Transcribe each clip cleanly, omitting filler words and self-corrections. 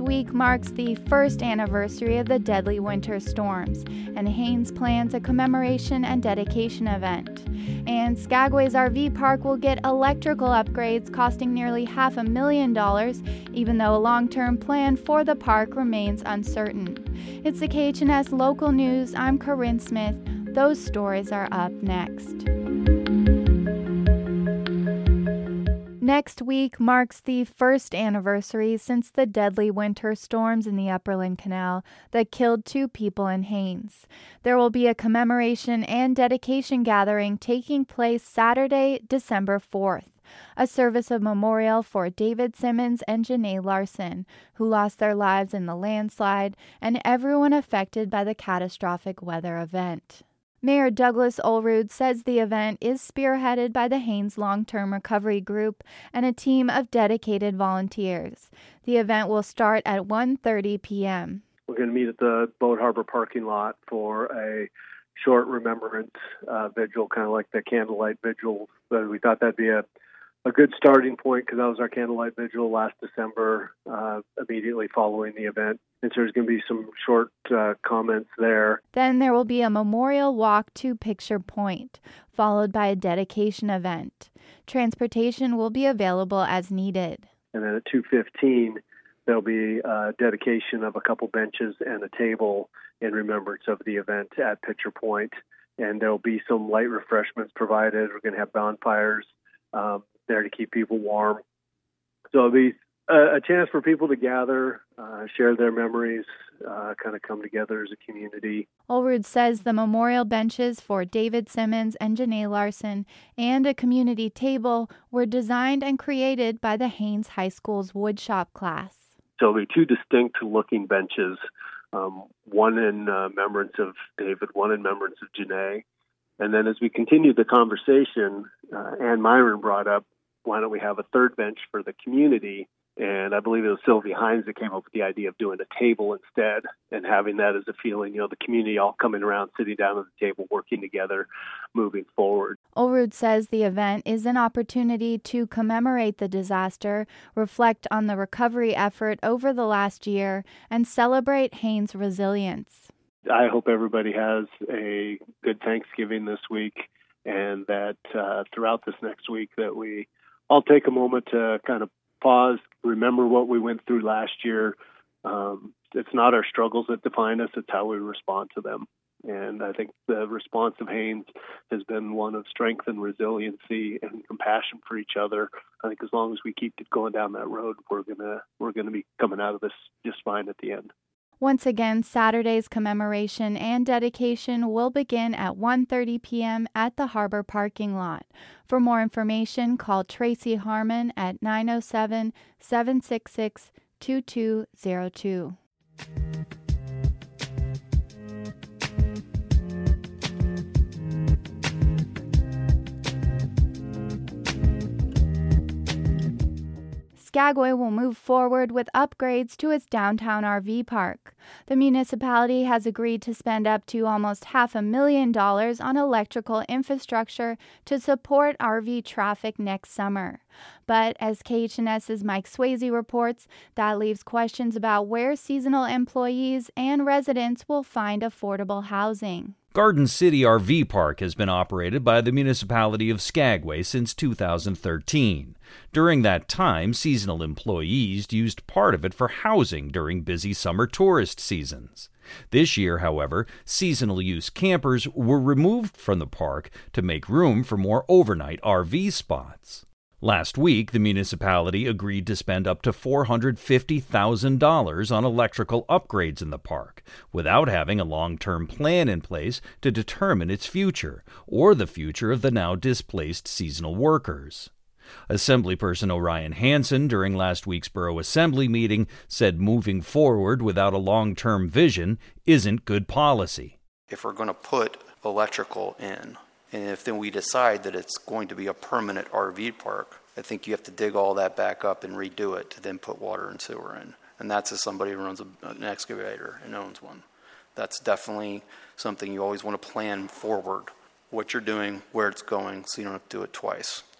week marks the first anniversary of the deadly winter storms, and Haines plans a commemoration and dedication event. And Skagway's RV park will get electrical upgrades costing nearly $500,000, even though a long-term plan for the park remains uncertain. It's the KHNS Local News. I'm Corinne Smith. Those stories are up next. Next week marks the first anniversary since the deadly winter storms in the Upperland Canal that killed 2 people in Haines. There will be a commemoration and dedication gathering taking place Saturday, December 4th. A service of memorial for David Simmons and Janae Larson, who lost their lives in the landslide, and everyone affected by the catastrophic weather event. Mayor Douglas Olrud says the event is spearheaded by the Haines Long-Term Recovery Group and a team of dedicated volunteers. The event will start at 1:30 p.m. We're going to meet at the Boat Harbor parking lot for a short remembrance vigil, kind of like the candlelight vigil. But we thought that'd be a good starting point because that was our candlelight vigil last December, immediately following the event. And so there's going to be some short comments there. Then there will be a memorial walk to Picture Point, followed by a dedication event. Transportation will be available as needed. And then at 2:15, there'll be a dedication of a couple benches and a table in remembrance of the event at Picture Point. And there'll be some light refreshments provided. We're going to have bonfires there to keep people warm. So it'll be a chance for people to gather, share their memories, kind of come together as a community. Olrud says the memorial benches for David Simmons and Janae Larson and a community table were designed and created by the Haines High School's woodshop class. So there'll be 2 distinct-looking benches, one in remembrance of David, one in remembrance of Janae. And then as we continued the conversation, Ann Myron brought up, why don't we have a third bench for the community? And I believe it was Sylvia Hines that came up with the idea of doing a table instead and having that as a feeling, the community all coming around, sitting down at the table, working together, moving forward. Olrud says the event is an opportunity to commemorate the disaster, reflect on the recovery effort over the last year, and celebrate Haines' resilience. I hope everybody has a good Thanksgiving this week and that throughout this next week that we all take a moment to kind of pause, remember what we went through last year. It's not our struggles that define us, it's how we respond to them. And I think the response of Haines has been one of strength and resiliency and compassion for each other. I think as long as we keep going down that road, we're gonna be coming out of this just fine at the end. Once again, Saturday's commemoration and dedication will begin at 1:30 p.m. at the Harbor parking lot. For more information, call Tracy Harmon at 907-766-2202. Skagway will move forward with upgrades to its downtown RV park. The municipality has agreed to spend up to almost $500,000 on electrical infrastructure to support RV traffic next summer. But as KHNS's Mike Swayze reports, that leaves questions about where seasonal employees and residents will find affordable housing. Garden City RV Park has been operated by the municipality of Skagway since 2013. During that time, seasonal employees used part of it for housing during busy summer tourist seasons. This year, however, seasonal use campers were removed from the park to make room for more overnight RV spots. Last week, the municipality agreed to spend up to $450,000 on electrical upgrades in the park, without having a long-term plan in place to determine its future, or the future of the now displaced seasonal workers. Assemblyperson Orion Hansen, during last week's Borough Assembly meeting, said moving forward without a long-term vision isn't good policy. If we're going to put electrical in, and if then we decide that it's going to be a permanent RV park, I think you have to dig all that back up and redo it to then put water and sewer in. And that's as somebody who runs an excavator and owns one. That's definitely something you always want to plan forward, what you're doing, where it's going, so you don't have to do it twice.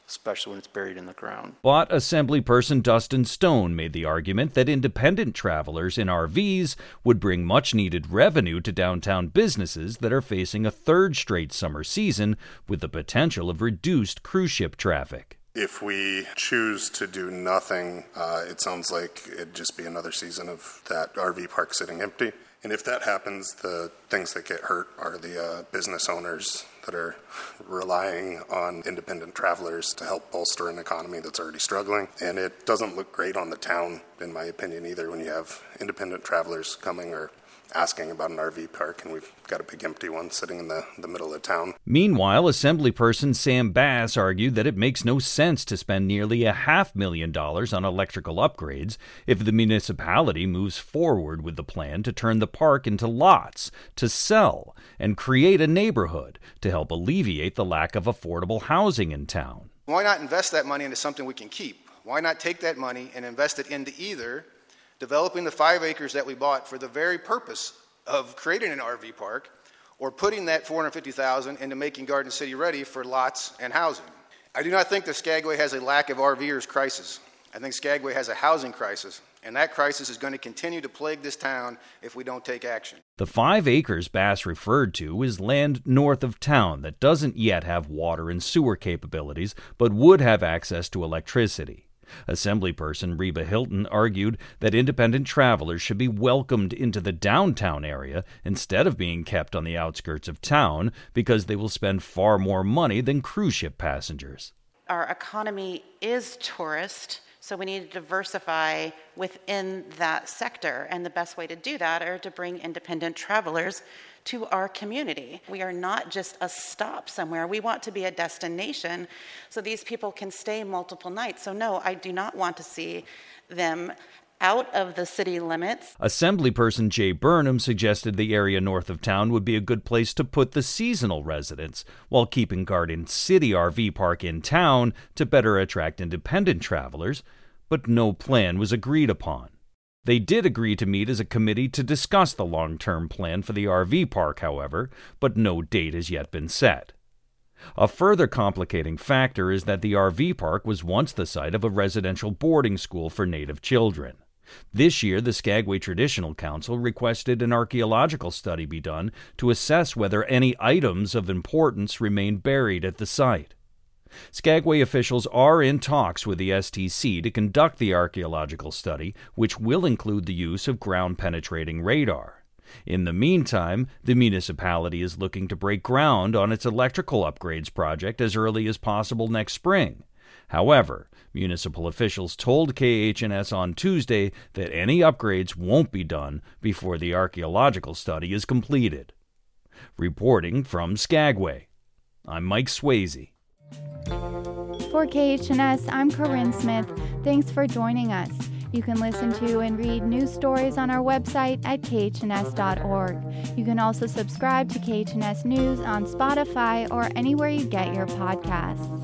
especially when it's buried in the ground. But Assemblyperson Dustin Stone made the argument that independent travelers in RVs would bring much-needed revenue to downtown businesses that are facing a third straight summer season with the potential of reduced cruise ship traffic. If we choose to do nothing, it sounds like it'd just be another season of that RV park sitting empty. And if that happens, the things that get hurt are the business owners that are relying on independent travelers to help bolster an economy that's already struggling. And it doesn't look great on the town, in my opinion, either, when you have independent travelers coming or asking about an RV park, and we've got a big empty one sitting in the middle of town. Meanwhile, Assemblyperson Sam Bass argued that it makes no sense to spend nearly $500,000 on electrical upgrades if the municipality moves forward with the plan to turn the park into lots to sell and create a neighborhood to help alleviate the lack of affordable housing in town. Why not invest that money into something we can keep? Why not take that money and invest it into either developing the 5 acres that we bought for the very purpose of creating an RV park, or putting that $450,000 into making Garden City ready for lots and housing? I do not think that Skagway has a lack of RVers crisis. I think Skagway has a housing crisis, and that crisis is going to continue to plague this town if we don't take action. The 5 acres Bass referred to is land north of town that doesn't yet have water and sewer capabilities, but would have access to electricity. Assemblyperson Reba Hilton argued that independent travelers should be welcomed into the downtown area instead of being kept on the outskirts of town because they will spend far more money than cruise ship passengers. Our economy is tourist, so we need to diversify within that sector, and the best way to do that are to bring independent travelers to our community. We are not just a stop somewhere. We want to be a destination so these people can stay multiple nights. So no, I do not want to see them out of the city limits. Assemblyperson Jay Burnham suggested the area north of town would be a good place to put the seasonal residents, while keeping Garden City RV Park in town to better attract independent travelers, but no plan was agreed upon. They did agree to meet as a committee to discuss the long-term plan for the RV park, however, but no date has yet been set. A further complicating factor is that the RV park was once the site of a residential boarding school for Native children. This year, the Skagway Traditional Council requested an archaeological study be done to assess whether any items of importance remain buried at the site. Skagway officials are in talks with the STC to conduct the archaeological study, which will include the use of ground-penetrating radar. In the meantime, the municipality is looking to break ground on its electrical upgrades project as early as possible next spring. However, municipal officials told KHNS on Tuesday that any upgrades won't be done before the archaeological study is completed. Reporting from Skagway, I'm Mike Swayze. For KHNS, I'm Corinne Smith. Thanks for joining us. You can listen to and read news stories on our website at khns.org. You can also subscribe to KHNS News on Spotify or anywhere you get your podcasts.